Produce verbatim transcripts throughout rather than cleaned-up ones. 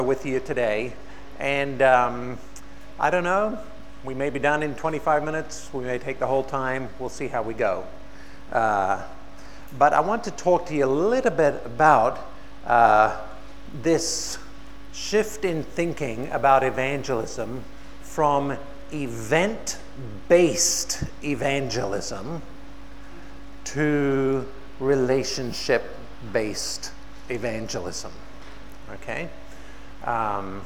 With you today, and um, I don't know, we may be done in twenty-five minutes, we may take the whole time, we'll see how we go. Uh, but I want to talk to you a little bit about uh, this shift in thinking about evangelism from event-based evangelism to relationship-based evangelism, okay? Um,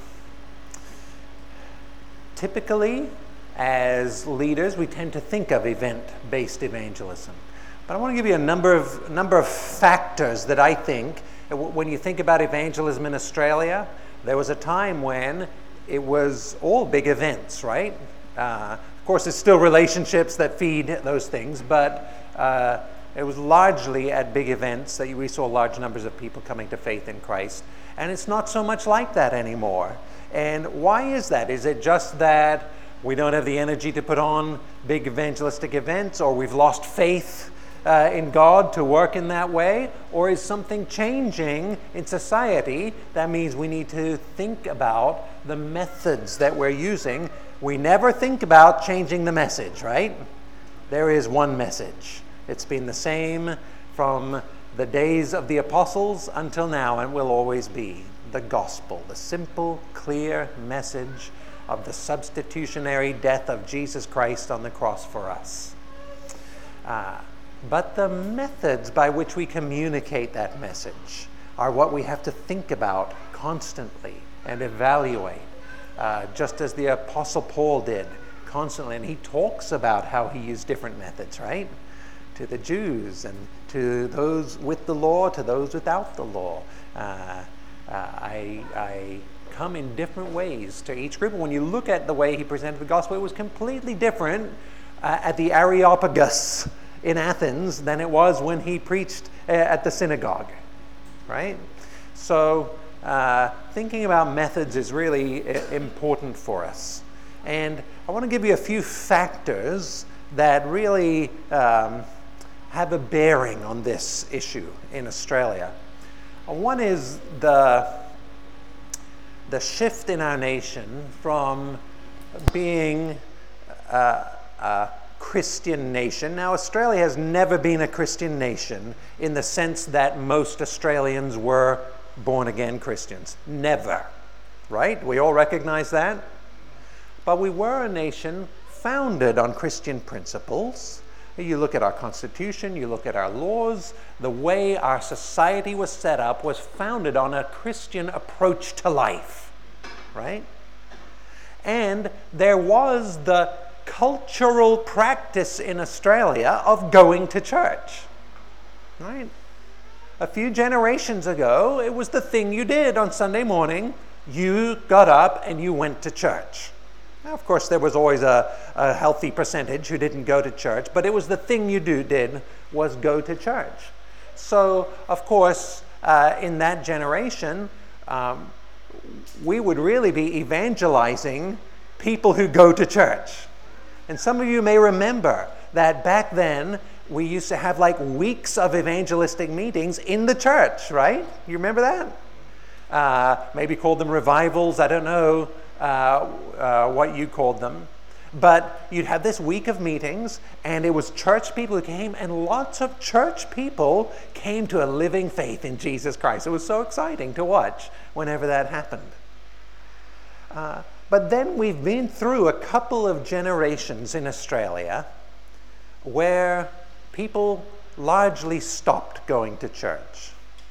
typically, as leaders, we tend to think of event-based evangelism. But I want to give you a number of number of factors that I think, when you think about evangelism in Australia, there was a time when it was all big events, right? Uh, of course, it's still relationships that feed those things, but uh, it was largely at big events that we saw large numbers of people coming to faith in Christ. And it's not so much like that anymore. And why is that? Is it just that we don't have the energy to put on big evangelistic events, or we've lost faith uh, in God to work in that way? Or is something changing in society that means we need to think about the methods that we're using? We never think about changing the message, right? There is one message. It's been the same from the days of the apostles until now, and will always be the gospel, the simple, clear message of the substitutionary death of Jesus Christ on the cross for us. Uh, but the methods by which we communicate that message are what we have to think about constantly and evaluate, uh, just as the Apostle Paul did constantly. And he talks about how he used different methods, right? To the Jews and to those with the law, to those without the law. Uh, uh, I, I come in different ways to each group. And when you look at the way he presented the gospel, it was completely different uh, at the Areopagus in Athens than it was when he preached uh, at the synagogue, right? So uh, thinking about methods is really uh, important for us. And I want to give you a few factors that really um, have a bearing on this issue in Australia. One is the, the shift in our nation from being a, a Christian nation. Now, Australia has never been a Christian nation in the sense that most Australians were born-again Christians. Never, right? We all recognize that. But we were a nation founded on Christian principles. You look at our Constitution, you look at our laws, the way our society was set up was founded on a Christian approach to life, right? And there was the cultural practice in Australia of going to church, right? A few generations ago, it was the thing you did on Sunday morning. You got up and you went to church. Now, of course, there was always a, a healthy percentage who didn't go to church, but it was the thing you do did was go to church. So, of course, uh, in that generation, um, we would really be evangelizing people who go to church. And some of you may remember that back then, we used to have like weeks of evangelistic meetings in the church, right? You remember that? Uh, maybe called them revivals, I don't know. Uh, uh, what you called them, but you'd have this week of meetings, and it was church people who came, and lots of church people came to a living faith in Jesus Christ. It was so exciting to watch whenever that happened. Uh, but then we've been through a couple of generations in Australia where people largely stopped going to church,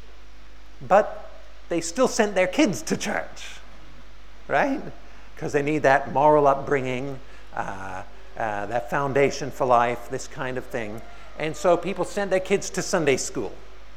but they still sent their kids to church. Right? Because they need that moral upbringing, uh, uh, that foundation for life, this kind of thing. And so people sent their kids to Sunday school.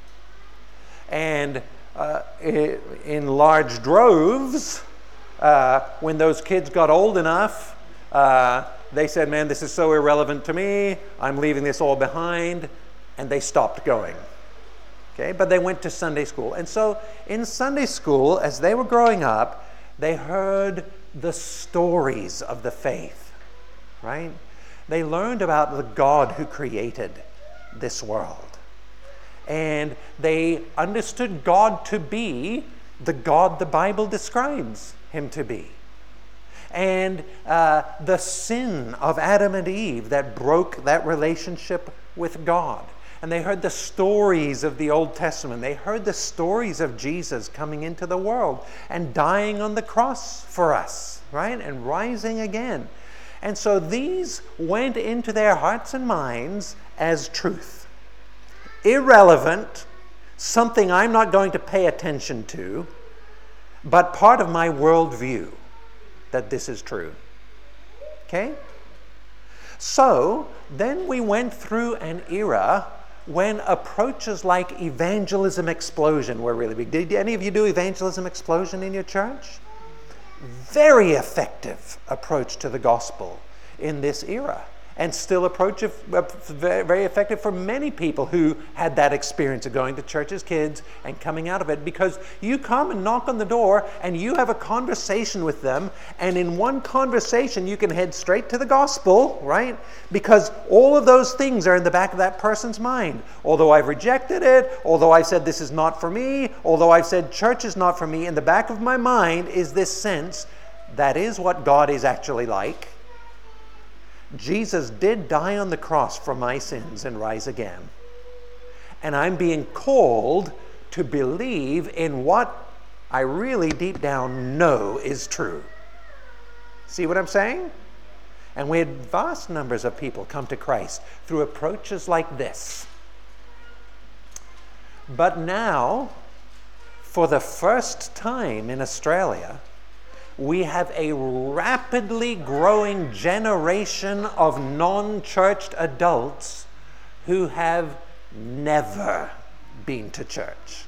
And uh, in large droves, uh, when those kids got old enough, uh, they said, man, this is so irrelevant to me, I'm leaving this all behind, and they stopped going. Okay? But they went to Sunday school. And so in Sunday school, as they were growing up, they heard the stories of the faith, right? They learned about the God who created this world. And they understood God to be the God the Bible describes him to be. And uh, the sin of Adam and Eve that broke that relationship with God. And they heard the stories of the Old Testament. They heard the stories of Jesus coming into the world and dying on the cross for us, right? And rising again. And so these went into their hearts and minds as truth. Irrelevant, something I'm not going to pay attention to, but part of my worldview that this is true. Okay? So then we went through an era when approaches like evangelism explosion were really big. Did any of you do evangelism explosion in your church? Very effective approach to the gospel in this era, and still approach of, uh, very effective for many people who had that experience of going to church as kids and coming out of it, because you come and knock on the door and you have a conversation with them, and in one conversation you can head straight to the gospel, right? Because all of those things are in the back of that person's mind. Although I've rejected it, although I've said this is not for me, although I've said church is not for me, in the back of my mind is this sense that is what God is actually like. Jesus did die on the cross for my sins and rise again. And I'm being called to believe in what I really deep down know is true. See what I'm saying? And we had vast numbers of people come to Christ through approaches like this. But now, for the first time in Australia, we have a rapidly growing generation of non-churched adults who have never been to church.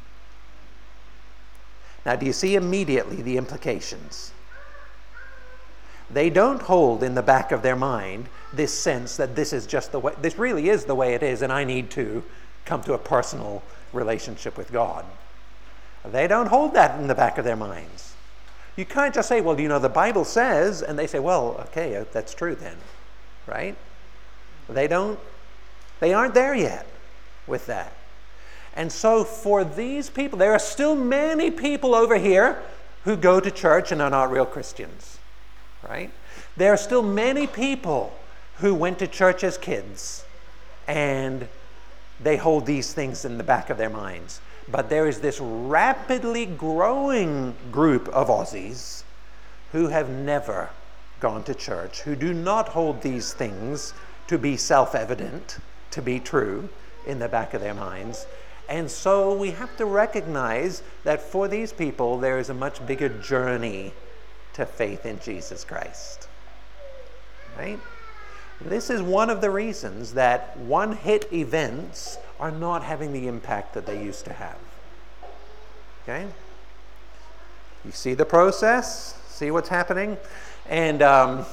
Now, do you see immediately the implications? They don't hold in the back of their mind this sense that this is just the way, this really is the way it is, and I need to come to a personal relationship with God. They don't hold that in the back of their minds. You can't just say, well, you know, the Bible says, and they say, well, okay, that's true then, right? They don't, they aren't there yet with that. And so for these people, there are still many people over here who go to church and are not real Christians, right? There are still many people who went to church as kids, and they hold these things in the back of their minds. But there is this rapidly growing group of Aussies who have never gone to church, who do not hold these things to be self-evident, to be true in the back of their minds. And so we have to recognize that for these people, there is a much bigger journey to faith in Jesus Christ. Right? This is one of the reasons that one-hit events are not having the impact that they used to have. Okay? You see the process? See what's happening? And um,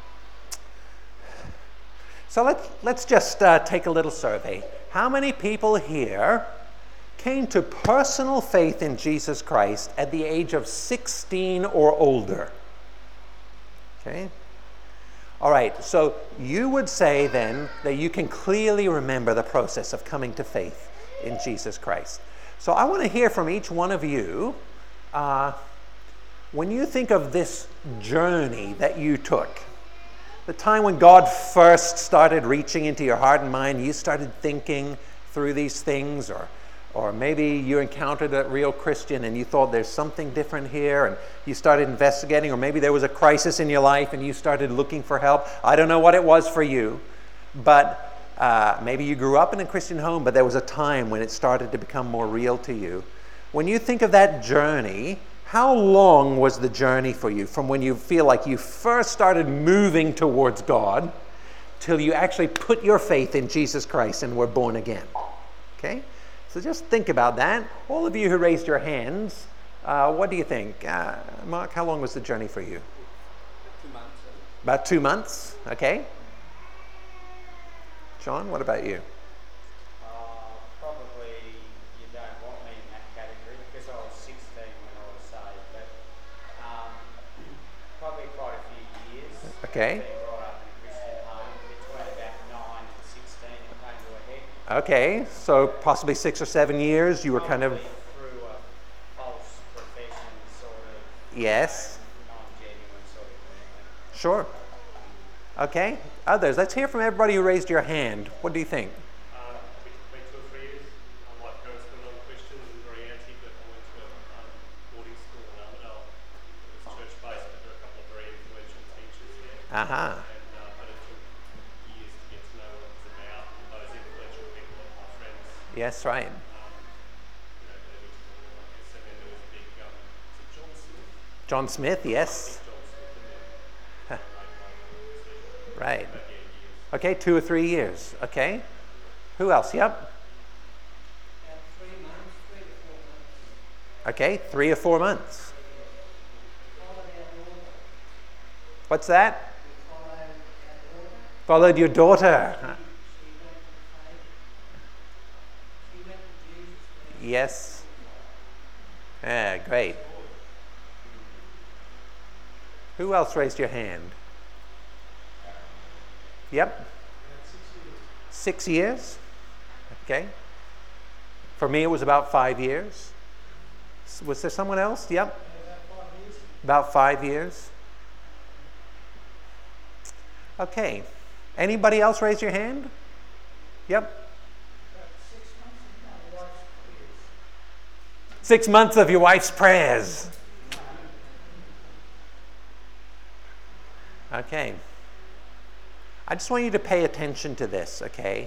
so let's, let's just uh, take a little survey. How many people here came to personal faith in Jesus Christ at the age of sixteen or older? Okay? All right, so you would say then that you can clearly remember the process of coming to faith in Jesus Christ. So I want to hear from each one of you, uh, when you think of this journey that you took, the time when God first started reaching into your heart and mind, you started thinking through these things, or Or maybe you encountered a real Christian and you thought there's something different here, and you started investigating, or maybe there was a crisis in your life and you started looking for help. I don't know what it was for you, but uh, maybe you grew up in a Christian home, but there was a time when it started to become more real to you. When you think of that journey, how long was the journey for you from when you feel like you first started moving towards God till you actually put your faith in Jesus Christ and were born again? Okay? So just think about that. All of you who raised your hands, uh, what do you think? Uh, Mark, how long was the journey for you? Two months. About two months, okay. John, what about you? Uh, probably you don't want me in that category because I was sixteen when I was saved, but um, probably quite a few years. Okay. Being brought up in a Christian home, between about nine and sixteen, it came to a head. Okay, so possibly six or seven years you were kind of... Through a false Yes. Non-genuine sort of commitment. Sure. Okay. Others. Let's hear from everybody who raised your hand. What do you think? Uh, we went two or three years. Um, my parents were non-Christians and very anti, but I went to a um, boarding school in Armidale. It was church-based, but there were a couple of very influential teachers there. Uh-huh. And, uh, but it took years to get to know what it was about, and those influential people are my friends. Yes, right. Um, you know, they were to all, I guess. And then there was a big, um, is it John Smith? John Smith, yes. John Smith, and then I made my own decision. Right. But yeah, years. Okay, two or three years. Okay. Who else? Yep. About three months, three to four months. Okay, three or four months. Followed our daughter. What's that? We followed our daughter. Followed your daughter. She went to faith. She went to Jesus. Christ. Yes. Yeah, great. Who else raised your hand? Yep. Six years. Okay. For me, it was about five years. S- Was there someone else? Yep. About five years. Okay. Anybody else raise your hand? Yep. About six months of my wife's prayers. Six months of your wife's prayers. Okay. I just want you to pay attention to this, okay?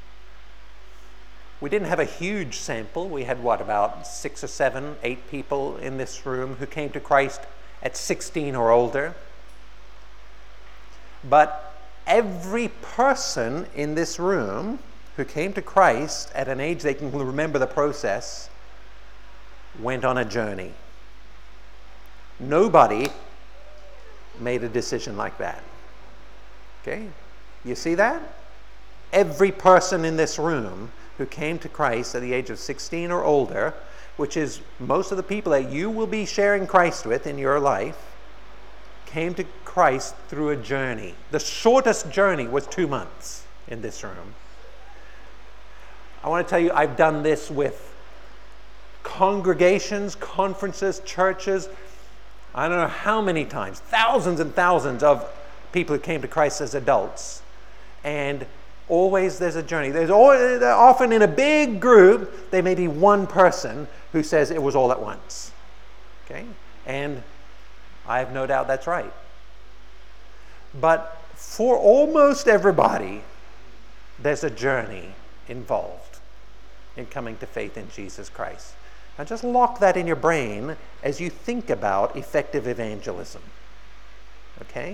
We didn't have a huge sample. We had, what, about six or seven, eight people in this room who came to Christ at sixteen or older. But every person in this room who came to Christ at an age they can remember the process went on a journey. Nobody made a decision like that. Okay? You see that? Every person in this room who came to Christ at the age of sixteen or older, which is most of the people that you will be sharing Christ with in your life, came to Christ through a journey. The shortest journey was two months in this room. I want to tell you, I've done this with congregations, conferences, churches. I don't know how many times, thousands and thousands of people who came to Christ as adults. And always there's a journey. There's always, often in a big group, there may be one person who says it was all at once. Okay? And I have no doubt that's right. But for almost everybody, there's a journey involved in coming to faith in Jesus Christ. Now just lock that in your brain as you think about effective evangelism. Okay?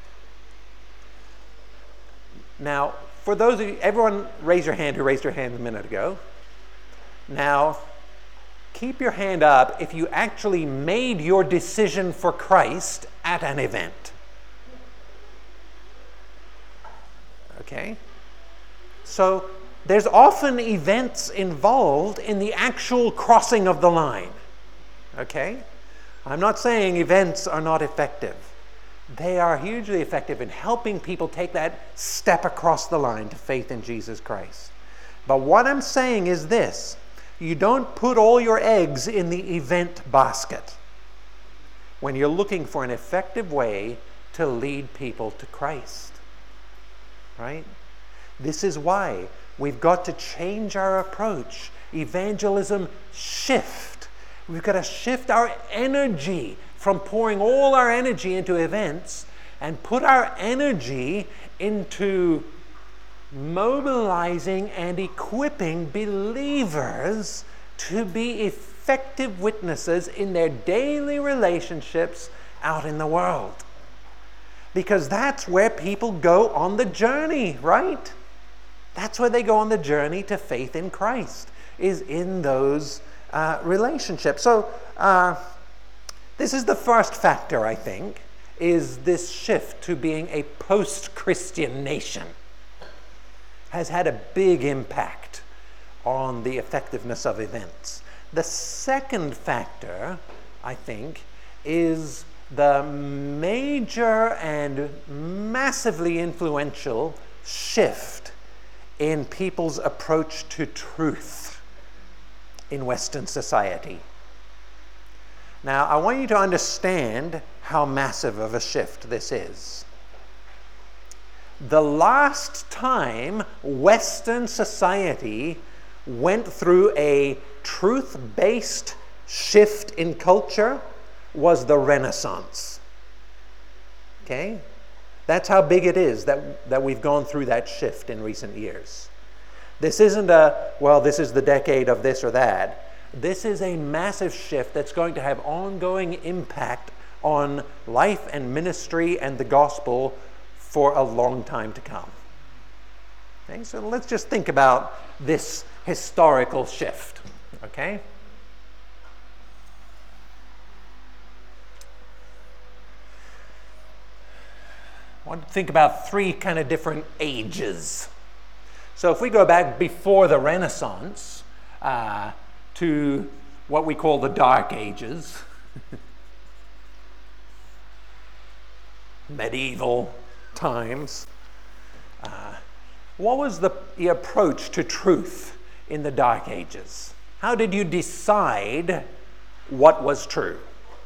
Now, for those of you, everyone raise your hand who raised your hand a minute ago. Now, keep your hand up if you actually made your decision for Christ at an event. Okay? So, there's often events involved in the actual crossing of the line. Okay? I'm not saying events are not effective. They are hugely effective in helping people take that step across the line to faith in Jesus Christ. But what I'm saying is this: you don't put all your eggs in the event basket when you're looking for an effective way to lead people to Christ. Right? This is why we've got to change our approach. Evangelism shift. We've got to shift our energy from pouring all our energy into events and put our energy into mobilizing and equipping believers to be effective witnesses in their daily relationships out in the world. Because that's where people go on the journey, right? That's where they go on the journey to faith in Christ, is in those uh, relationships. So, uh, this is the first factor, I think, is this shift to being a post-Christian nation. Has had a big impact on the effectiveness of events. The second factor, I think, is the major and massively influential shift in people's approach to truth in Western society. Now, I want you to understand how massive of a shift this is. The last time Western society went through a truth-based shift in culture was the Renaissance. Okay? That's how big it is that, that we've gone through that shift in recent years. This isn't a, well, this is the decade of this or that. This is a massive shift that's going to have ongoing impact on life and ministry and the gospel for a long time to come. Okay, so let's just think about this historical shift, okay? I want to think about three kind of different ages. So if we go back before the Renaissance uh, to what we call the Dark Ages, medieval times, uh, what was the, the approach to truth in the Dark Ages? How did you decide what was true?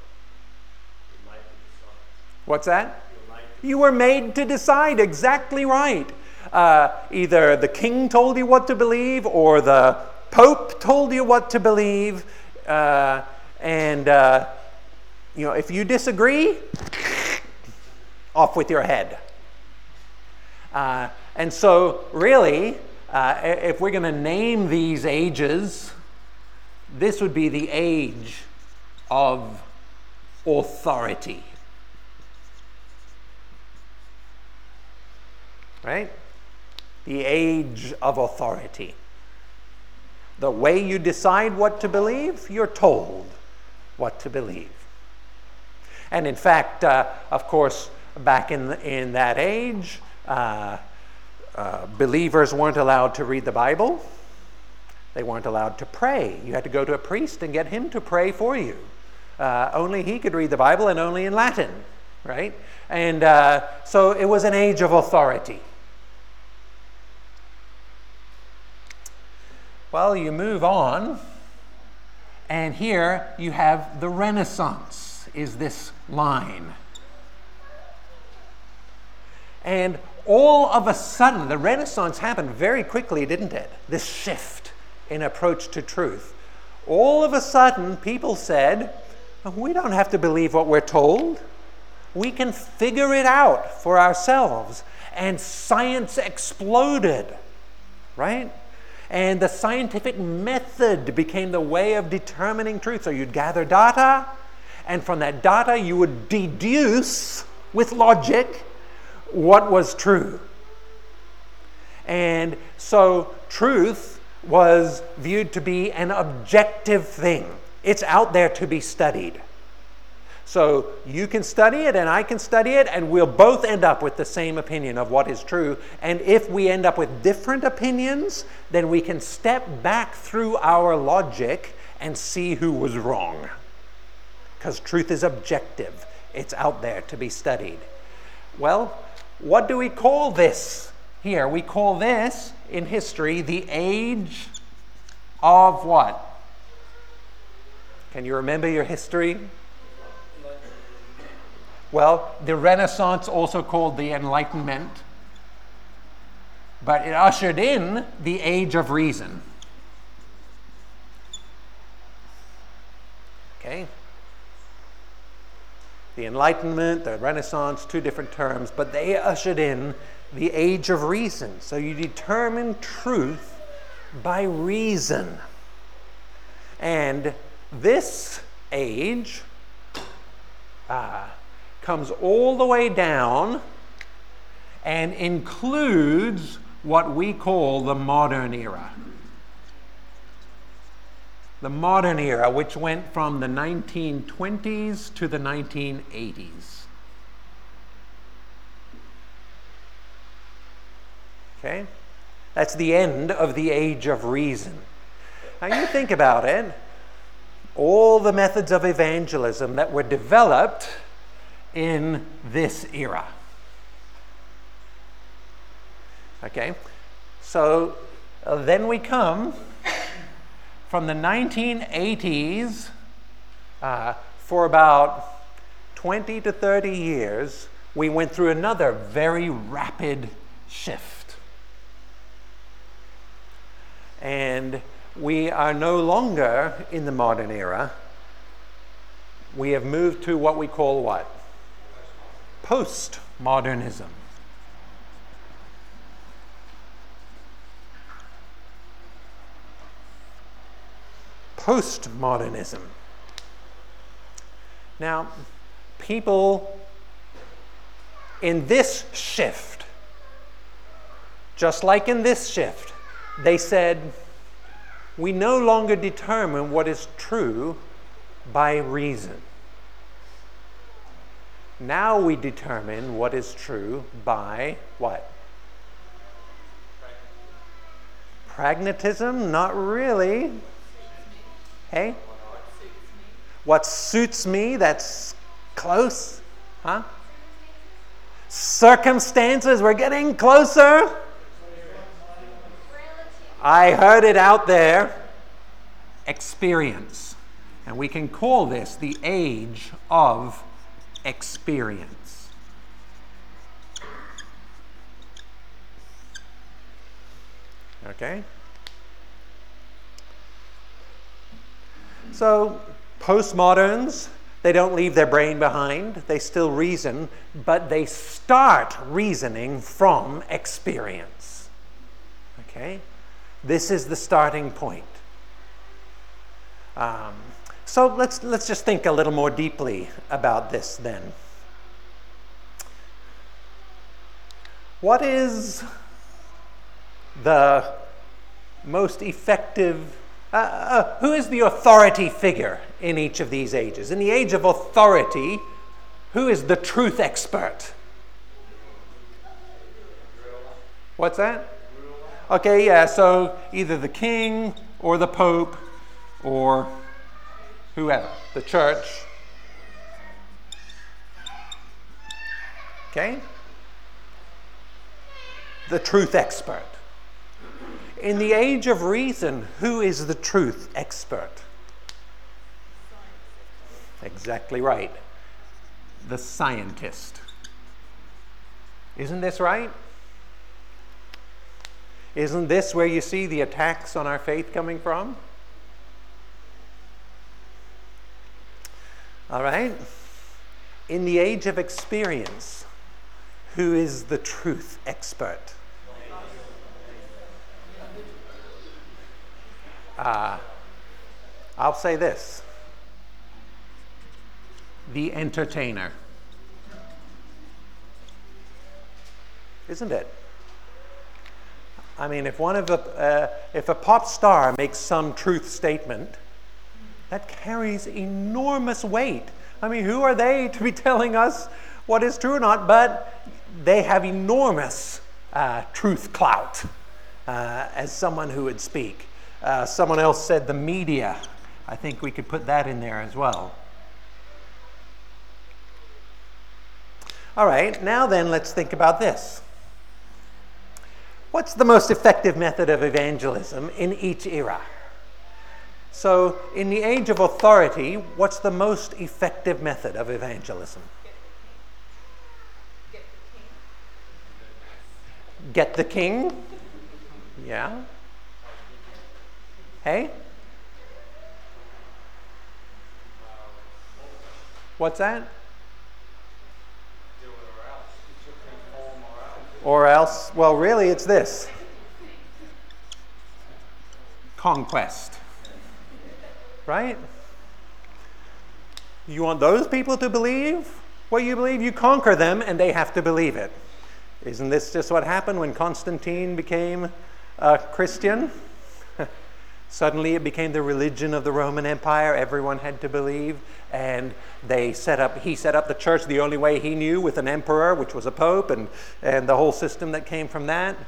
What's that? You were made to decide, exactly right. Uh, either the king told you what to believe or the pope told you what to believe. Uh, and, uh, you know, if you disagree, off with your head. Uh, and so, really, uh, if we're going to name these ages, this would be the age of authority. Right? The age of authority. The way you decide what to believe, you're told what to believe. And in fact, uh, of course, back in, the, in that age, uh, uh, believers weren't allowed to read the Bible. They weren't allowed to pray. You had to go to a priest and get him to pray for you. Uh, only he could read the Bible, and only in Latin, right? And uh, so it was an age of authority. Well, you move on, and here you have the Renaissance, is this line. And all of a sudden, the Renaissance happened very quickly, didn't it? This shift in approach to truth. All of a sudden, people said, we don't have to believe what we're told. We can figure it out for ourselves. And science exploded, right? And the scientific method became the way of determining truth. So you'd gather data, and from that data you would deduce with logic what was true. And so truth was viewed to be an objective thing. It's out there to be studied. So you can study it and I can study it, and we'll both end up with the same opinion of what is true. And if we end up with different opinions, then we can step back through our logic and see who was wrong. Because truth is objective. It's out there to be studied. Well, what do we call this here? We call this, in history, the age of what? Can you remember your history? Well, the Renaissance, also called the Enlightenment, but it ushered in the age of reason. Okay? The Enlightenment, the Renaissance, two different terms, but they ushered in the age of reason. So you determine truth by reason. And this age uh, comes all the way down and includes what we call the modern era. The modern era, which went from the nineteen twenties to the nineteen eighties. Okay? That's the end of the age of reason. Now you think about it, all the methods of evangelism that were developed in this era. Okay? So uh, then we come from the nineteen eighties uh, for about twenty to thirty years, we went through another very rapid shift. And we are no longer in the modern era. We have moved to what we call what? Postmodernism. Postmodernism. Now, people in this shift, just like in this shift, they said, we no longer determine what is true by reason. Now we determine what is true by what? Pragmatism? Not really. Hey? What suits me? That's close. Huh? Circumstances? We're getting closer. I heard it out there. Experience. And we can call this the age of experience. Okay? So, postmoderns, they don't leave their brain behind. They still reason, but they start reasoning from experience. Okay? This is the starting point. Um, so let's let's just think a little more deeply about this then. What is the most effective, uh, uh, who is the authority figure in each of these ages? In the age of authority, who is the truth expert? What's that? Okay, yeah, so either the king or the pope or whoever, the church. Okay? The truth expert. In the age of reason, who is the truth expert? Exactly right. The scientist. Isn't this right? Isn't this where you see the attacks on our faith coming from? All right. In the age of experience, who is the truth expert? Uh, I'll say this. The entertainer. Isn't it? I mean, if one of the, uh, if a pop star makes some truth statement, that carries enormous weight. I mean, who are they to be telling us what is true or not? But they have enormous uh, truth clout uh, as someone who would speak. Uh, someone else said the media. I think we could put that in there as well. All right, now then, let's think about this. What's the most effective method of evangelism in each era? So, in the age of authority, what's the most effective method of evangelism? Get the king? Yeah. Hey? What's that? Or else, well, really, it's this. Conquest. Right? You want those people to believe what you believe? You conquer them and they have to believe it. Isn't this just what happened when Constantine became a Christian? Suddenly it became the religion of the Roman Empire. Everyone had to believe. And they set up, he set up the church the only way he knew, with an emperor, which was a pope, and, and the whole system that came from that.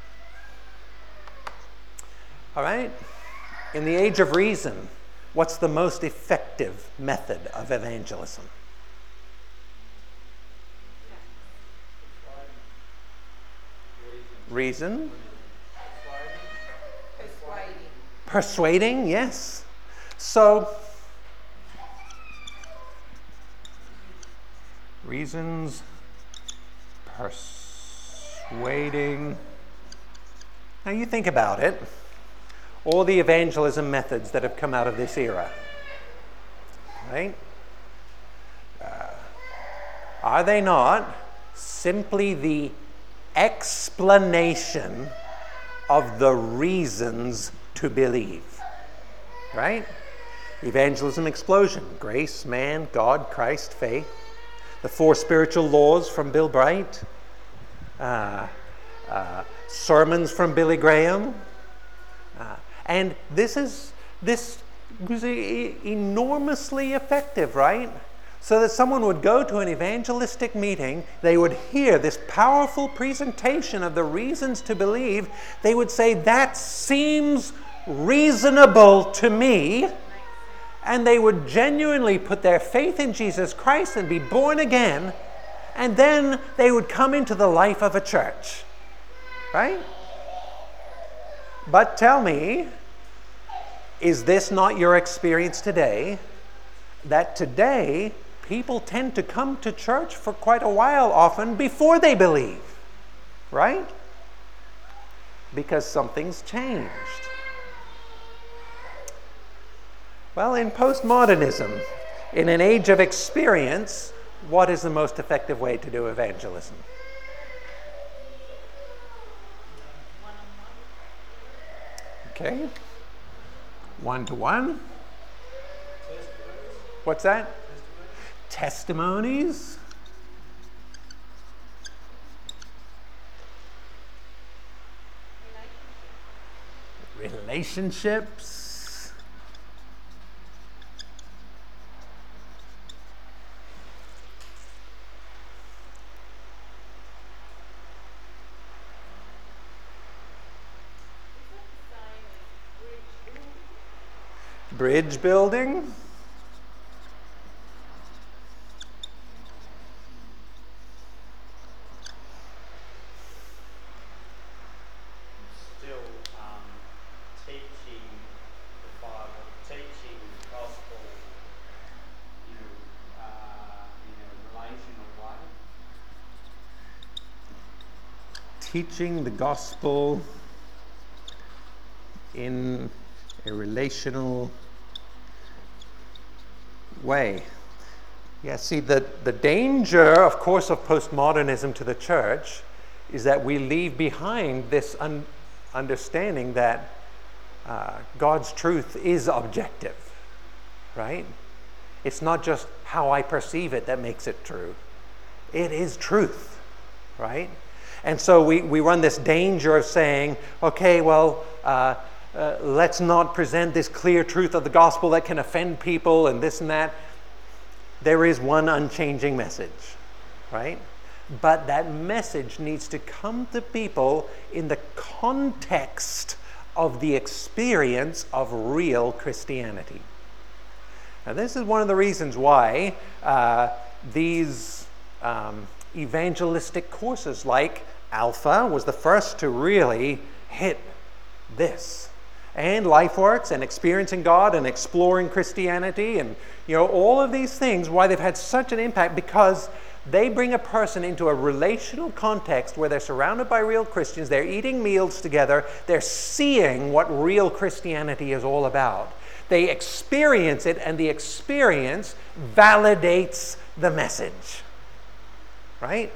All right? In the age of reason, what's the most effective method of evangelism? Reason? Persuading, yes. So, Reasons persuading. Now you think about it. All the evangelism methods that have come out of this era, right? Uh, are they not simply the explanation of the reasons to believe, right? Evangelism explosion: grace, man, God, Christ, faith. The four spiritual laws from Bill Bright. Uh, uh, sermons from Billy Graham. Uh, and this is this was e- enormously effective, right? So that someone would go to an evangelistic meeting, they would hear this powerful presentation of the reasons to believe, they would say, that seems reasonable to me, and they would genuinely put their faith in Jesus Christ and be born again, and then they would come into the life of a church, right? But tell me, is this not your experience today? That today, people tend to come to church for quite a while often before they believe, right? Because something's changed. Well, in postmodernism, in an age of experience, what is the most effective way to do evangelism? Okay. One to one. What's that? Testimonies. Relationships. Bridge building. Still um, teaching the Bible, teaching the gospel, you know, uh, in a relational way. Teaching the gospel in a relational way. Yeah, see, the, the danger, of course, of postmodernism to the church is that we leave behind this un- understanding that uh, God's truth is objective, right? It's not just how I perceive it that makes it true. It is truth, right? And so we, we run this danger of saying, okay, well, uh, Uh, let's not present this clear truth of the gospel that can offend people and this and that. There is one unchanging message, right? But that message needs to come to people in the context of the experience of real Christianity. Now, this is one of the reasons why uh, these um, evangelistic courses like Alpha was the first to really hit this. And LifeWorks and Experiencing God and Exploring Christianity and, you know, all of these things, why they've had such an impact, because they bring a person into a relational context where they're surrounded by real Christians, they're eating meals together, they're seeing what real Christianity is all about. They experience it, and the experience validates the message, right?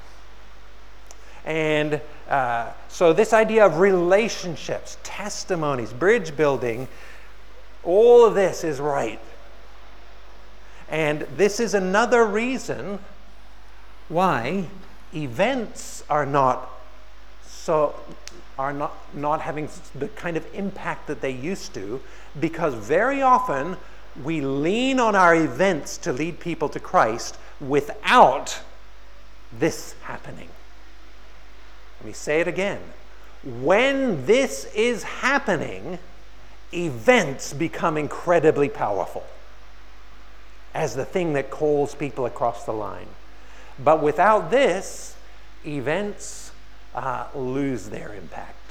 And uh, so this idea of relationships, testimonies, bridge building, all of this is right. And this is another reason why events are not so are not, not having the kind of impact that they used to, because very often we lean on our events to lead people to Christ without this happening. Let me say it again. When this is happening, events become incredibly powerful as the thing that calls people across the line. But without this, events uh, lose their impact.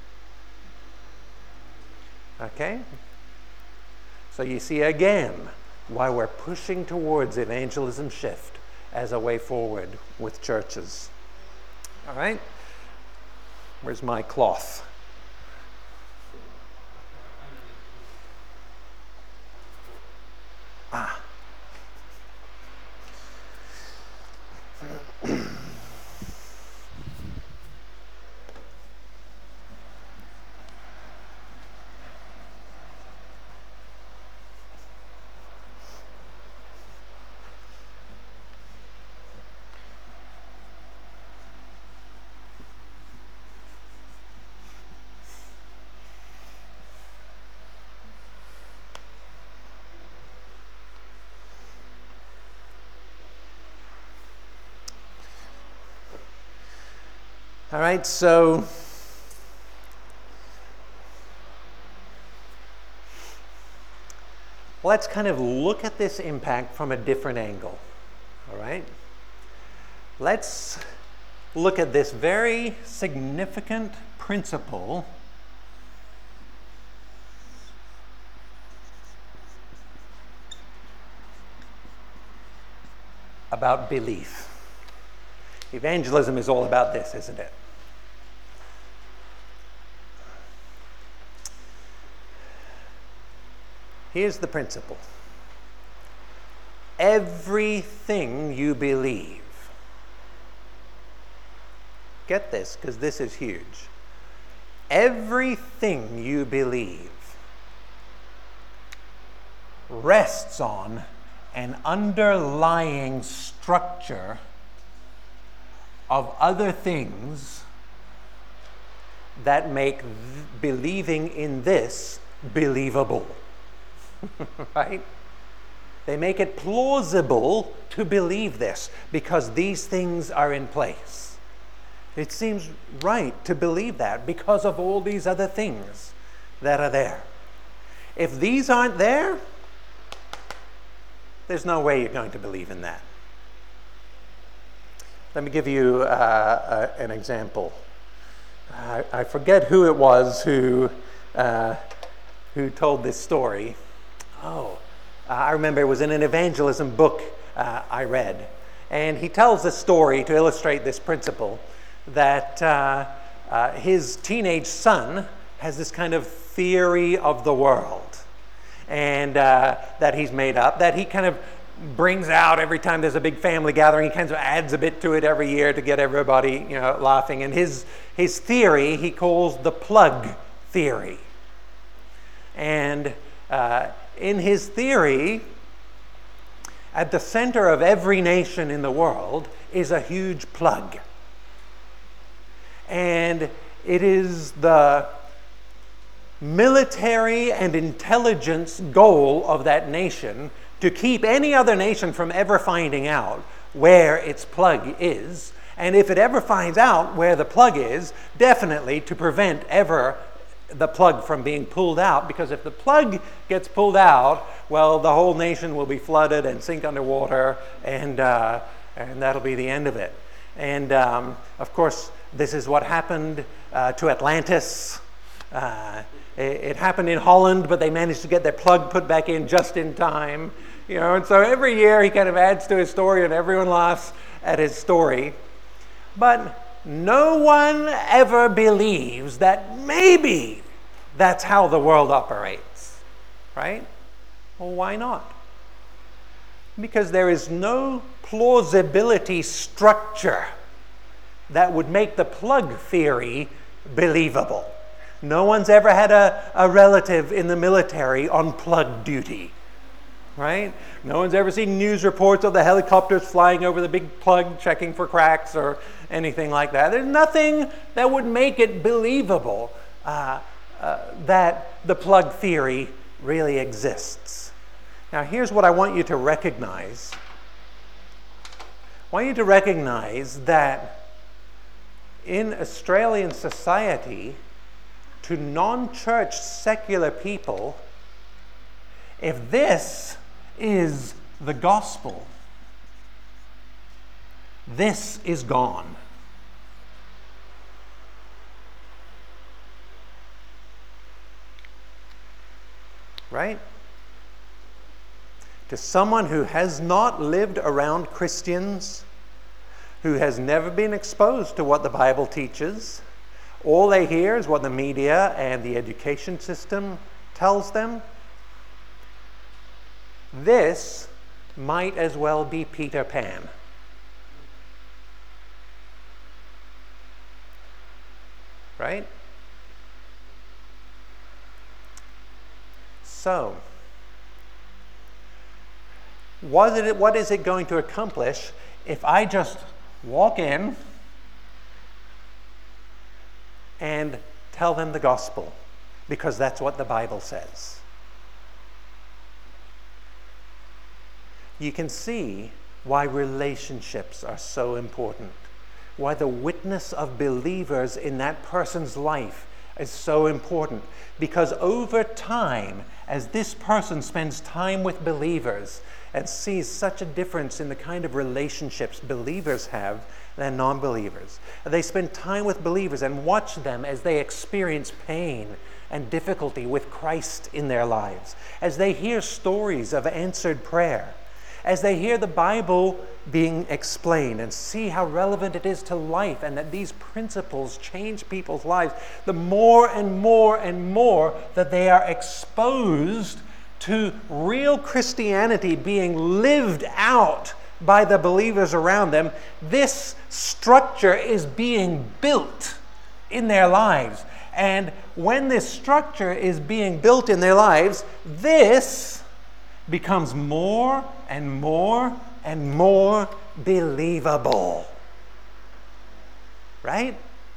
Okay? So you see again why we're pushing towards evangelism shift. as a way forward with churches. All right? Where's my cloth? Ah. All right, so let's kind of look at this impact from a different angle. All right? Let's look at this very significant principle about belief. Evangelism is all about this, isn't it? Here's the principle. Everything you believe, get this, because this is huge. Everything you believe rests on an underlying structure of other things that make th- believing in this believable. Right? They make it plausible to believe this because these things are in place. It seems right to believe that because of all these other things that are there. If these aren't there, there's no way you're going to believe in that. Let me give you uh, uh, an example. I, I forget who it was who uh, who told this story. Oh, uh, I remember it was in an evangelism book uh, I read. And he tells a story to illustrate this principle that uh, uh, his teenage son has this kind of theory of the world and uh, that he's made up, that he kind of brings out every time there's a big family gathering. He kind of adds a bit to it every year to get everybody, you know, laughing. And his, his theory he calls the plug theory. And uh, in his theory, at the center of every nation in the world is a huge plug. And it is the military and intelligence goal of that nation to keep any other nation from ever finding out where its plug is. And if it ever finds out where the plug is, definitely to prevent ever the plug from being pulled out, because if the plug gets pulled out, well, the whole nation will be flooded and sink underwater, and uh, and that'll be the end of it. And um, of course, this is what happened uh, to Atlantis. Uh, it, it happened in Holland, but they managed to get their plug put back in just in time. You know, and so every year he kind of adds to his story, and everyone laughs at his story. But no one ever believes that maybe that's how the world operates, right? Well, why not? Because there is no plausibility structure that would make the plug theory believable. No one's ever had a, a relative in the military on plug duty, right? No one's ever seen news reports of the helicopters flying over the big plug checking for cracks or anything like that. There's nothing that would make it believable uh, uh, that the plug theory really exists. Now, here's what I want you to recognize. I want you to recognize that in Australian society, to non-church secular people, if this is the gospel, this is gone. Right? to someone who has not lived around Christians, who has never been exposed to what the Bible teaches. All they hear is what the media and the education system tells them. This might as well be Peter Pan. Right? So, what is it, what is it going to accomplish if I just walk in and tell them the gospel? Because that's what the Bible says. You can see why relationships are so important, why the witness of believers in that person's life is so important. Because over time, as this person spends time with believers and sees such a difference in the kind of relationships believers have than non-believers, they spend time with believers and watch them as they experience pain and difficulty with Christ in their lives, as they hear stories of answered prayer, as they hear the Bible being explained and see how relevant it is to life and that these principles change people's lives, the more and more and more that they are exposed to real Christianity being lived out by the believers around them, this structure is being built in their lives. And when this structure is being built in their lives, this becomes more and more and more believable. Right?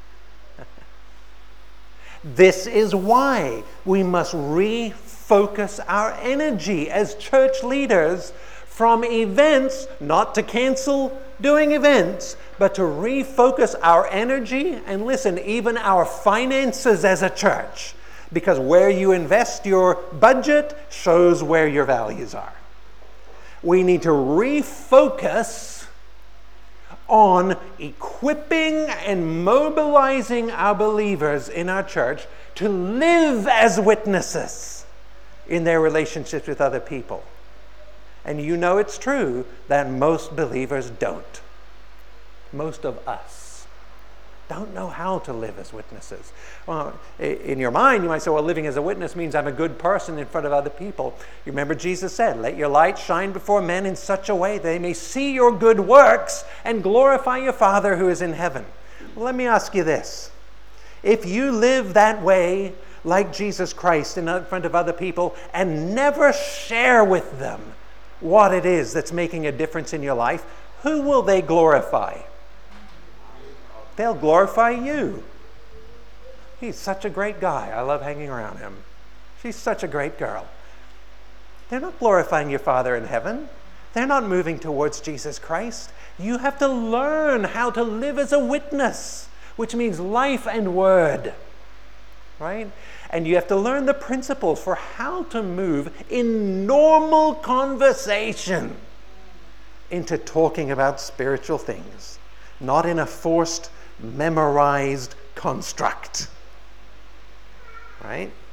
This is why we must refocus our energy as church leaders from events, not to cancel doing events, but to refocus our energy and listen, even our finances as a church. Because where you invest your budget shows where your values are. We need to refocus on equipping and mobilizing our believers in our church to live as witnesses in their relationships with other people. And you know it's true that most believers don't. Most of us don't know how to live as witnesses. Well, in your mind, you might say, well, living as a witness means I'm a good person in front of other people. You remember Jesus said, let your light shine before men in such a way that they may see your good works and glorify your Father who is in heaven. Well, let me ask you this. If you live that way, like Jesus Christ in front of other people, and never share with them what it is that's making a difference in your life, who will they glorify? They'll glorify you. He's such a great guy. I love hanging around him. She's such a great girl. They're not glorifying your Father in heaven. They're not moving towards Jesus Christ. You have to learn how to live as a witness, which means life and word, right? And you have to learn the principles for how to move in normal conversation into talking about spiritual things, not in a forced, memorized construct, right?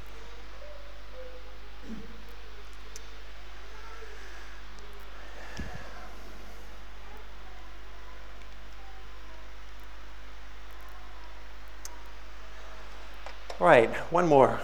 All right, one more.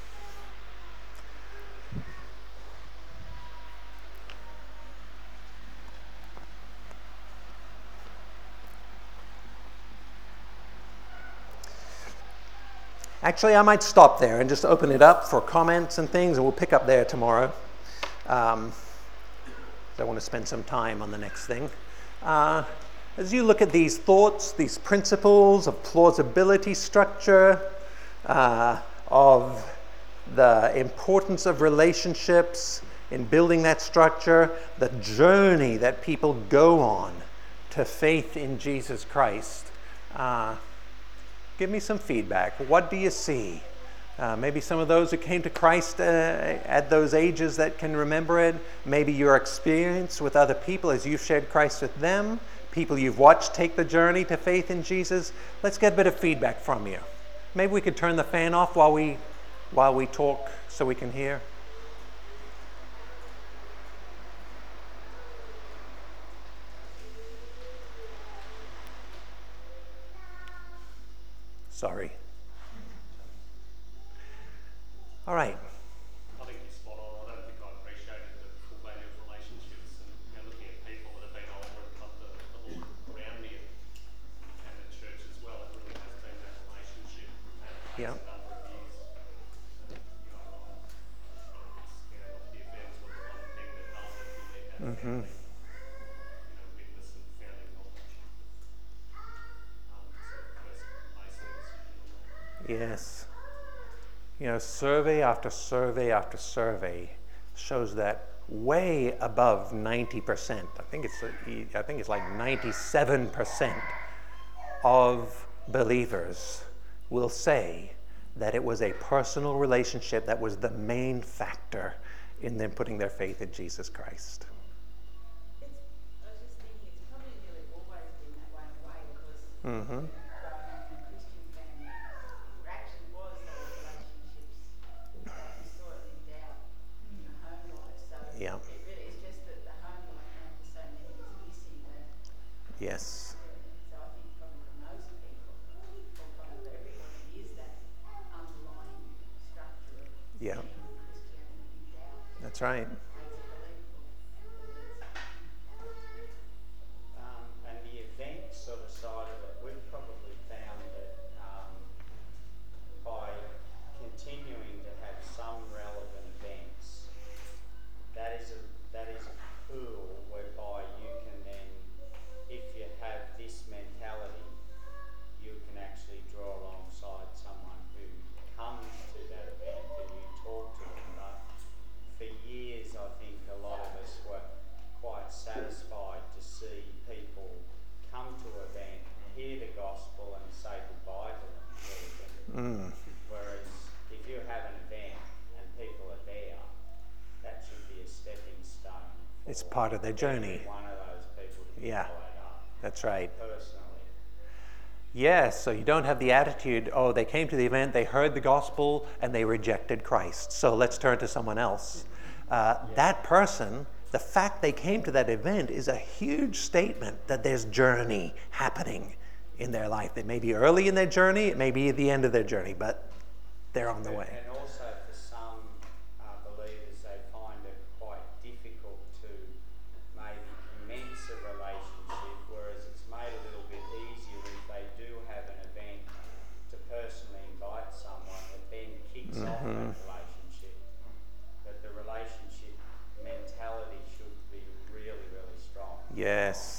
Actually, I might stop there and just open it up for comments and things, and we'll pick up there tomorrow. Um, I want to spend some time on the next thing. Uh, as you look at these thoughts, these principles of plausibility structure, uh, of the importance of relationships in building that structure, the journey that people go on to faith in Jesus Christ, uh, give me some feedback. What do you see? Uh, maybe some of those who came to Christ uh, at those ages that can remember it. Maybe your experience with other people as you've shared Christ with them. People you've watched take the journey to faith in Jesus. Let's get a bit of feedback from you. Maybe we could turn the fan off while we, while we talk so we can hear. Sorry. All right. I think you're spot on. I don't think I appreciated the full value of relationships and you know, looking at people that have been older and come to the Lord around me and, and the church as well. It really has been that relationship and it Yeah. takes a number of years. And, you know, I'm, I'm scared off the events was the one thing that helped me really had Mm-hmm. family, you know, witness and family knowledge. Um, so first basing a decision on that. Yes. You know, survey after survey after survey shows that way above ninety percent, I think it's I think it's like ninety-seven percent of believers will say that it was a personal relationship that was the main factor in them putting their faith in Jesus Christ. It's, I was just thinking, it's probably nearly always been that way in a way because Mm-hmm. growing up in a Christian family, there actually was those relationships that you saw it lived out in the home life. So Yeah. it really is just that the home life now for so many is missing that. Yes. So I think probably for most people, or probably for everybody, is that underlying structure of Yeah. seeing Christianity lived out. That's right. Makes it believable. Um, and the event sort of side of it, we've probably found that um, by continuing to have some relevant events, that is a that is a tool whereby you can then, if you have this mentality, you can actually draw alongside someone who comes to that event and you talk to them. But for years, I think a lot of us were quite satisfied to see people come to an event, hear the gospel, and say goodbye to them. Mm. Whereas if you have an event and people are there, that should be a stepping stone. It's for part of their journey. every one of those people to be Yeah. followed up That's right. personally. Yes, so you don't have the attitude, oh, they came to the event, they heard the gospel, and they rejected Christ. So let's turn to someone else. Uh, that person, the fact they came to that event is a huge statement that there's journey happening in their life. It may be early in their journey, it may be at the end of their journey, but they're on the way. And also for some uh, believers, they find it quite difficult to maybe commence a relationship, whereas it's made a little bit easier if they do have an event to personally invite someone that then kicks off that relationship. But the relationship mentality should be really, really strong. Yes.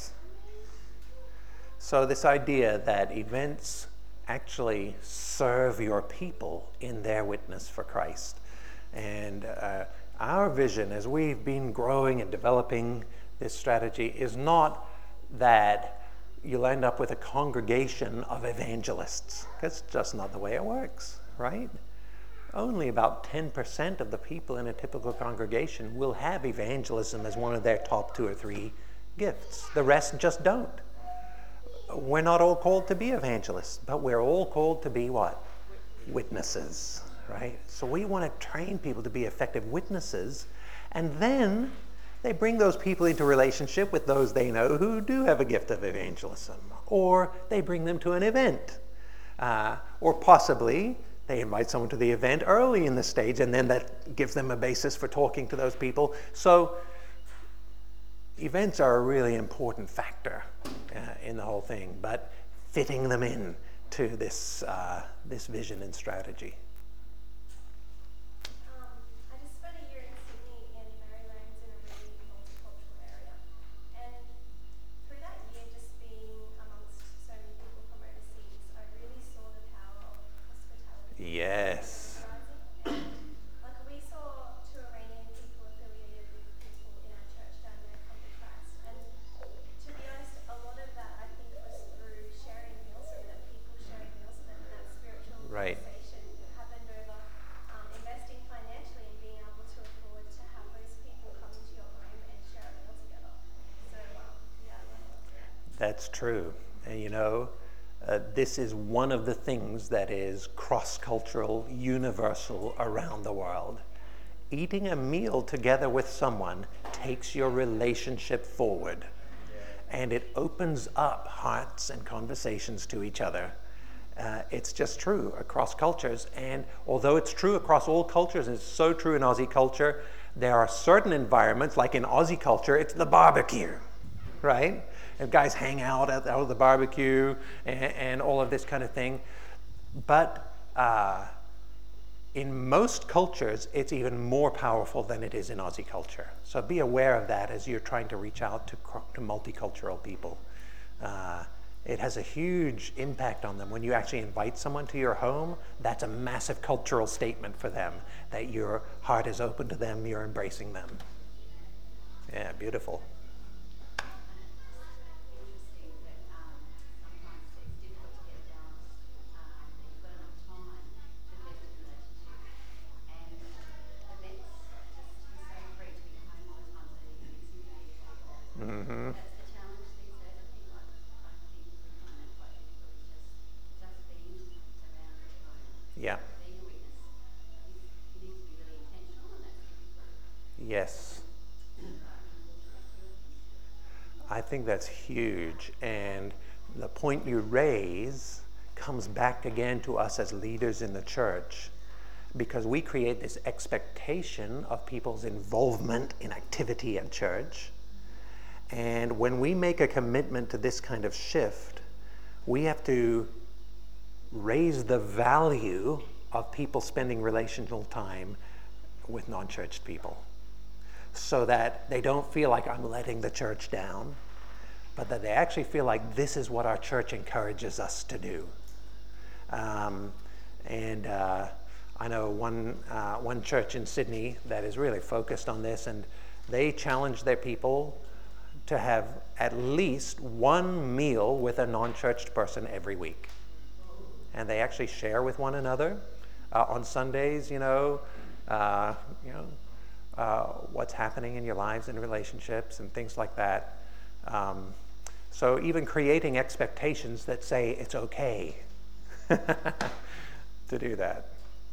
So this idea that events actually serve your people in their witness for Christ. And uh, our vision as we've been growing and developing this strategy is not that you'll end up with a congregation of evangelists. That's just not the way it works, right? Only about ten percent of the people in a typical congregation will have evangelism as one of their top two or three gifts. The rest just don't. We're not all called to be evangelists, but we're all called to be what? Witnesses, right? So we want to train people to be effective witnesses, and then they bring those people into relationship with those they know who do have a gift of evangelism, or they bring them to an event, uh, or possibly they invite someone to the event early in the stage, and then that gives them a basis for talking to those people. So events are a really important factor uh, in the whole thing, but fitting them in to this uh, this vision and strategy. Um, I just spent a year in Sydney in Maryland in a really multicultural area, and through that year, just being amongst so many people from overseas, I really saw the power of hospitality. Yes. Like we saw two Iranian people affiliated with people in our church down there come to Christ, and to be honest, a lot of that I think was through sharing meals with them, people sharing meals with them, and that spiritual Right. conversation happened over um, investing financially and being able to afford to have those people come into your home and share a meal together. So um, yeah, I love that. That's true. And you know, uh, this is one of the things that is cross-cultural, universal around the world. Eating a meal together with someone takes your relationship forward, and it opens up hearts and conversations to each other. Uh, it's just true across cultures. And although it's true across all cultures, and it's so true in Aussie culture, there are certain environments, like in Aussie culture, it's the barbecue, right? And guys hang out at out of the barbecue and, and all of this kind of thing. But uh, in most cultures, it's even more powerful than it is in Aussie culture. So be aware of that as you're trying to reach out to, to multicultural people. Uh, it has a huge impact on them. When you actually invite someone to your home, that's a massive cultural statement for them, that your heart is open to them, you're embracing them. Yeah, beautiful. Interesting that um, sometimes it's difficult to get a balance, um, that you've got enough time to invest in relationships. And events, just you're so free to be at home all the time, so you're mixing with people. Mm-hmm. That's the challenge these days. I think like I think we find that quite difficult. Is just just being around at home, Yeah. being a witness. You, you need to be really intentional, and that's difficult. Yes. I think that's huge. And the point you raise comes back again to us as leaders in the church, because we create this expectation of people's involvement in activity at church. And when we make a commitment to this kind of shift, we have to raise the value of people spending relational time with non-church people, so that they don't feel like I'm letting the church down, but that they actually feel like this is what our church encourages us to do. Um, and uh, I know one, uh, one church in Sydney that is really focused on this, and they challenge their people to have at least one meal with a non-churched person every week. And they actually share with one another uh, on Sundays, you know, uh, you know, uh, what's happening in your lives and relationships and things like that. Um, so even creating expectations that say it's okay to do that.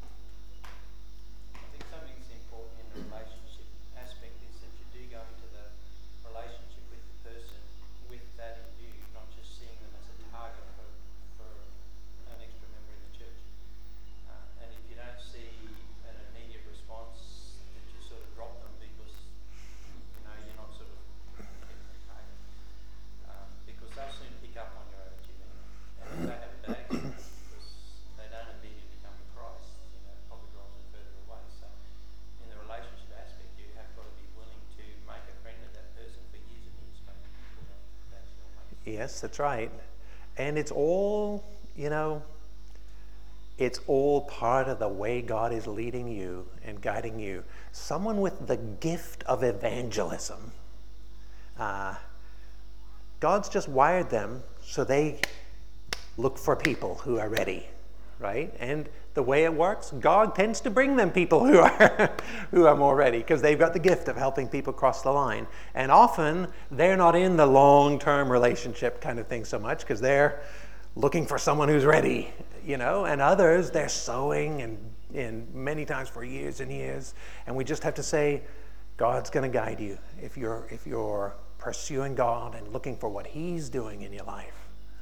I think something that's important in the relationship aspect is that you do go into the relationship with the person with that in view, not just seeing them as a target for, for an extra member in the church. Uh, and if you don't see an immediate response, that you sort of drop them because you know you're not sort of hitting the target. Um, because they'll soon pick up on your attitude anyway. And if they have a bad experience because they don't immediately come to Christ, you know, it probably drives them further away. So in the relationship aspect, you have got to be willing to make a friend of that person for years and years, maybe. You know, that's what makes it. Yes, that's right. And it's all, you know, it's all part of the way God is leading you and guiding you. Someone with the gift of evangelism, uh, God's just wired them so they look for people who are ready, right? And the way it works, God tends to bring them people who are who are more ready, because they've got the gift of helping people cross the line. And often they're not in the long-term relationship kind of thing so much, because they're looking for someone who's ready, you know. And others, they're sowing and and many times for years and years. And we just have to say, God's going to guide you if you're if you're pursuing God and looking for what He's doing in your life.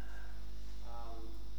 Um,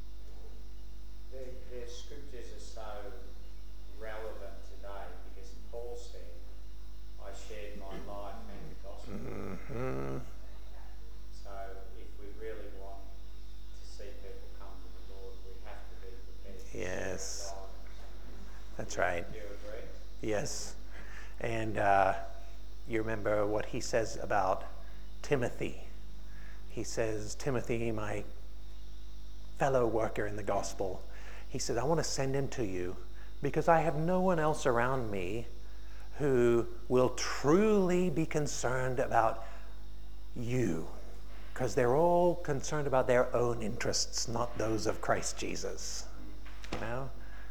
the, the scriptures are so relevant today because Paul said, I shared my life and the gospel. Mm-hmm. So if we really want to see people come to the Lord, we have to be prepared to Yes. share our lives. That's right. Do you agree? Yes. And uh, you remember what he says about Timothy. He says, Timothy, my fellow worker in the gospel, he said, I want to send him to you because I have no one else around me who will truly be concerned about you, because they're all concerned about their own interests, not those of Christ Jesus. You know?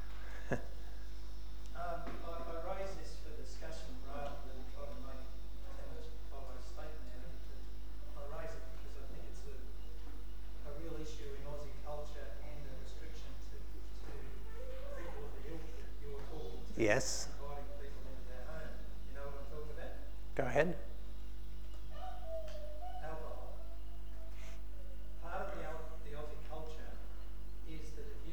Um, I, I raise this for discussion rather than try to make a follow statement out of it. I raise it because I think it's a, a real issue in Aussie culture and a restriction to, to people of the ilk that you're talking to. Yes. Inviting people into their home. You know what I'm talking about? Go ahead. Alcohol. Part of the, Au- the Aussie culture is that if you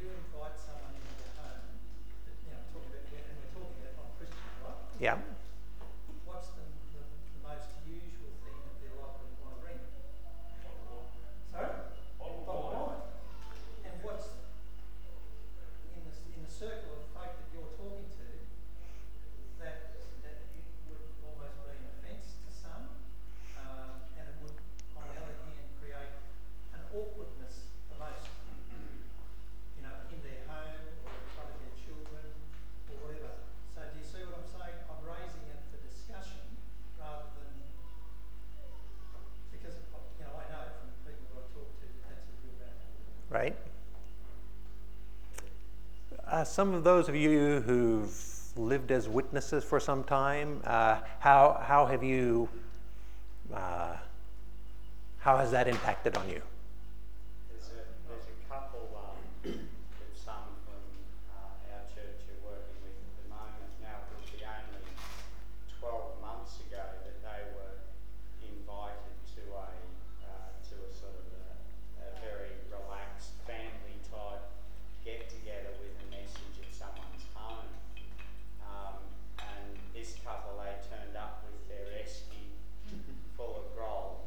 Yeah. what's the, the, the most usual thing that they're likely to want to bring? Sorry? Bottle of wine. And what's in the in the circle of folk that you're talking to, that that it would almost be an offence to some, um, and it would, on the other hand, create an awkwardness for most. You know, in their home or in front of their children or whatever. So do you see what I'm saying? I'm raising it for discussion rather than because you know I know from the people that I've talked to that that's a real bad habit. Right. Uh, some of those of you who've lived as witnesses for some time, uh, how how have you? Uh, how has that impacted on you? There's a, there's a couple um, with some from uh, our church you're working with at the moment. Now it would be only twelve months ago that they were invited to a uh, to a sort of a, a very relaxed family type get together with a message at someone's home. Um, and this couple, they turned up with their esky full of grog.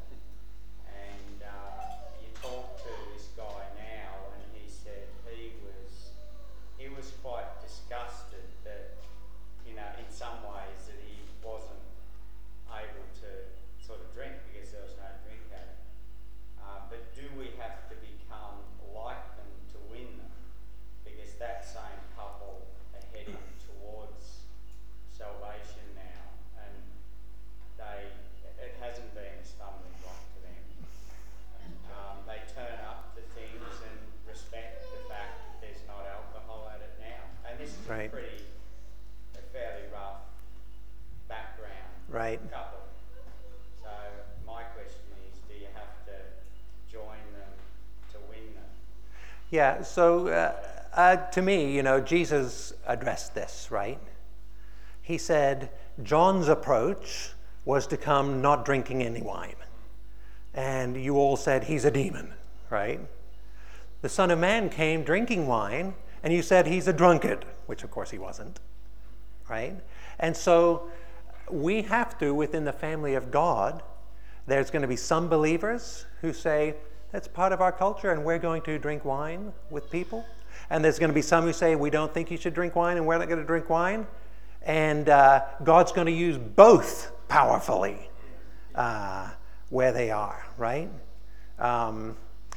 And uh, you talk to this guy now, and he said he was he was quite disgusted that, you know, in some ways that he wasn't able to sort of drink because there was no drink at it. Uh, but do we have to become like them to win them? Because that same couple are heading towards salvation now, and they it hasn't been a stumbling block to them. Um, they turn up to things and respect the fact that there's not alcohol at it now. And this is Right. a pretty, a fairly rough background Right. couple. So my question is, do you have to join them to win them? Yeah, so uh, uh, to me, you know, Jesus addressed this, right? He said John's approach was to come not drinking any wine. And you all said he's a demon, right? The Son of Man came drinking wine, and you said he's a drunkard, which of course he wasn't, right? And so we have to, within the family of God, there's going to be some believers who say, that's part of our culture and we're going to drink wine with people. And there's going to be some who say, we don't think you should drink wine and we're not going to drink wine. And uh, God's going to use both powerfully uh, where they are, right? Um,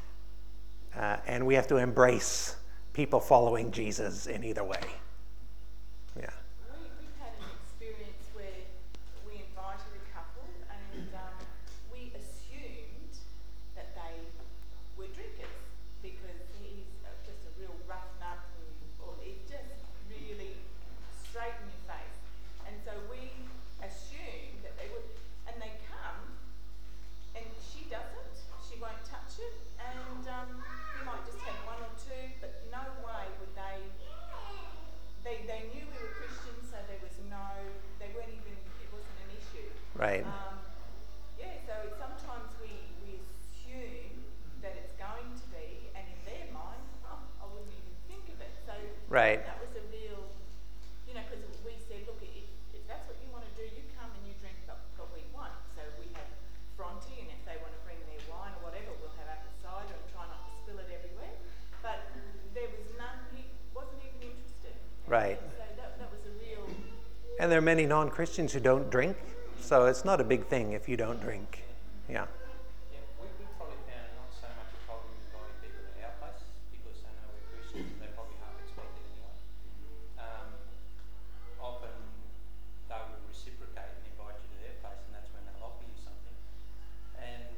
uh, and we have to embrace people following Jesus in either way. Yeah. We, we've had an experience where we invited a couple and um, we assumed that they were drinkers because he's uh, just a real rough nut and, or he's just really straight in your face. And so we assumed that they would, and they come and she doesn't, she won't touch it, and um, we might just have one or two, but no way would they. They, they knew we were Christians, so there was no, they weren't even, it wasn't an issue. Right. Um, yeah, so sometimes we, we assume that it's going to be, and in their mind, oh, I wouldn't even think of it. So Right. that was a real, you know, because we said, look, if, if that's what you want to do, you come and you drink what what we want. So we have Fronty, and if they want to bring their wine or whatever, we'll have apple cider and try not to spill it everywhere. But there was none, he wasn't even interested. Right. So that, that was a real, And there are many non-Christians who don't drink, so it's not a big thing if you don't drink. Yeah. Yeah, we, we probably found not so much a problem inviting people to our place because they know we're Christians, they probably half expect it anyway. Um, often they will reciprocate and invite you to their place, and that's when they'll offer you something. And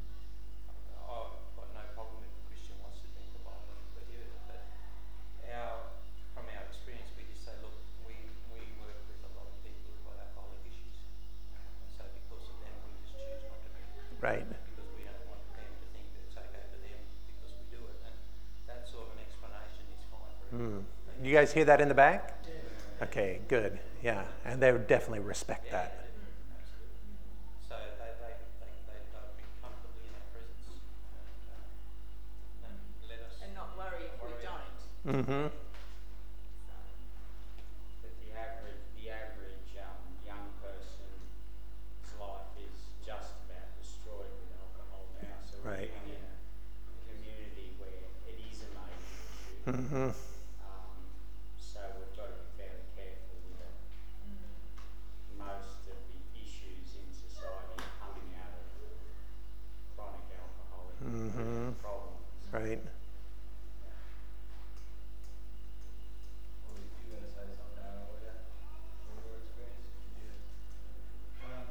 I've got no problem if a Christian wants to drink the Bible and prohibit it, but our, from our experience, we just say, look, we, we work with a lot of people who've got alcoholic issues, and so because of them, we just choose not to drink. Right. Because we don't want them to think that it's okay for them because we do it, and that sort of an explanation is fine for everyone. You guys hear that in the back? Okay, good. Yeah, and they would definitely respect Yeah, that. they do, absolutely. So they, they, they, they, they'll be comfortably in our presence and, uh, and let us. and not worry if we worry. don't. Mm-hmm. So, But the average, the average um, Mm-hmm. Um, so we've got to be fairly careful with it. Most of the issues in society are coming out of chronic alcoholic Mm-hmm. problems. Right. Well, you going to say something now, were you? From your experience? Did you? Um,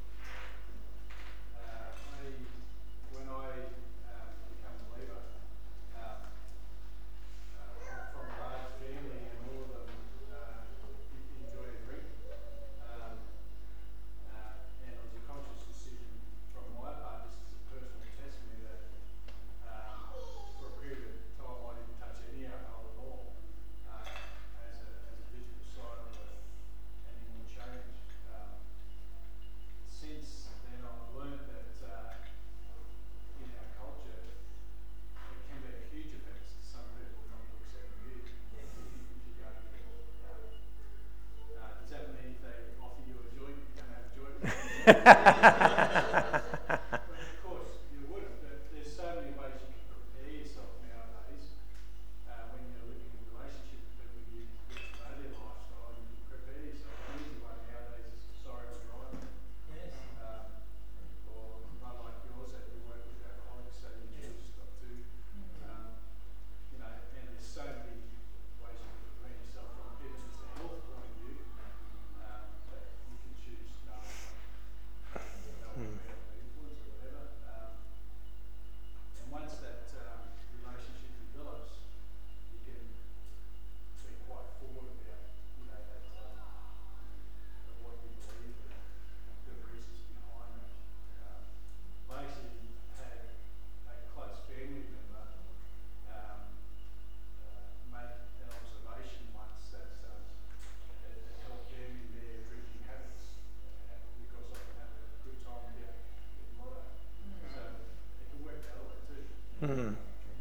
uh, I, when I um, became a believer, um, uh, I'm from a large family and all of them uh, e- enjoy a drink. Um, uh, and it was a conscious decision from my part, this is a personal testimony, that um, for a period of time I didn't touch any alcohol at all uh, as, a, as a visible sign of a, an inward change. Um, Since then, I've learned that uh, in our culture, it can be a huge offence to some people not to accept a beer if you, if you go to the. Um, uh, does that mean if they offer you a joint, you can't have a joint? But of course, you wouldn't. But there's so many ways you can prepare yourself nowadays. Uh, when you're living in a relationship with people, you get to know their lifestyle, you can prepare yourself. An easy one nowadays is sorry for driving. Yes. Um, or one like yours that you work with alcoholics, so you choose not to. Um, you know, and there's so many ways you can prepare yourself from even just a health point of view, um, that you can choose no, no Hmm. alcohol influence or whatever. Um, and once that um, relationship develops, you can be quite forward about, you know, that um, of what you believe and the reasons behind it. Um, I actually had a close family member um, uh, make an observation once that um, it, it helped them in their drinking habits uh, because I can have a good time without getting motto. So it can work the other way too. Mm-hmm.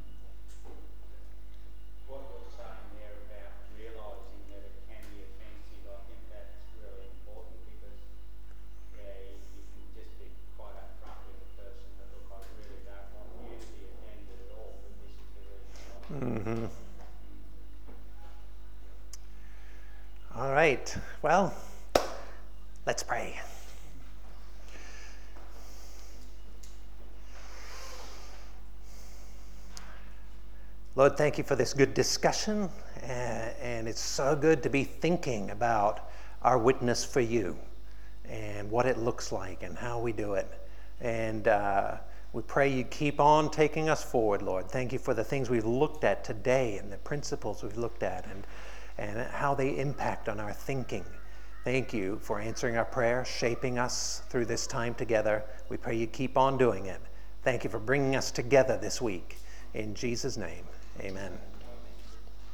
What you're saying there about realising that it can be offensive, I think that's really important because, yeah, you, you can just be quite upfront with the person that, look, I really don't want you to be offended at all, but this is the reason why. Mm-hmm. All right. Well, let's pray. Lord, thank you for this good discussion, uh, and it's so good to be thinking about our witness for you and what it looks like and how we do it. And uh, we pray you keep on taking us forward, Lord. Thank you for the things we've looked at today and the principles we've looked at and, and how they impact on our thinking. Thank you for answering our prayer, shaping us through this time together. We pray you keep on doing it. Thank you for bringing us together this week. In Jesus' name, amen.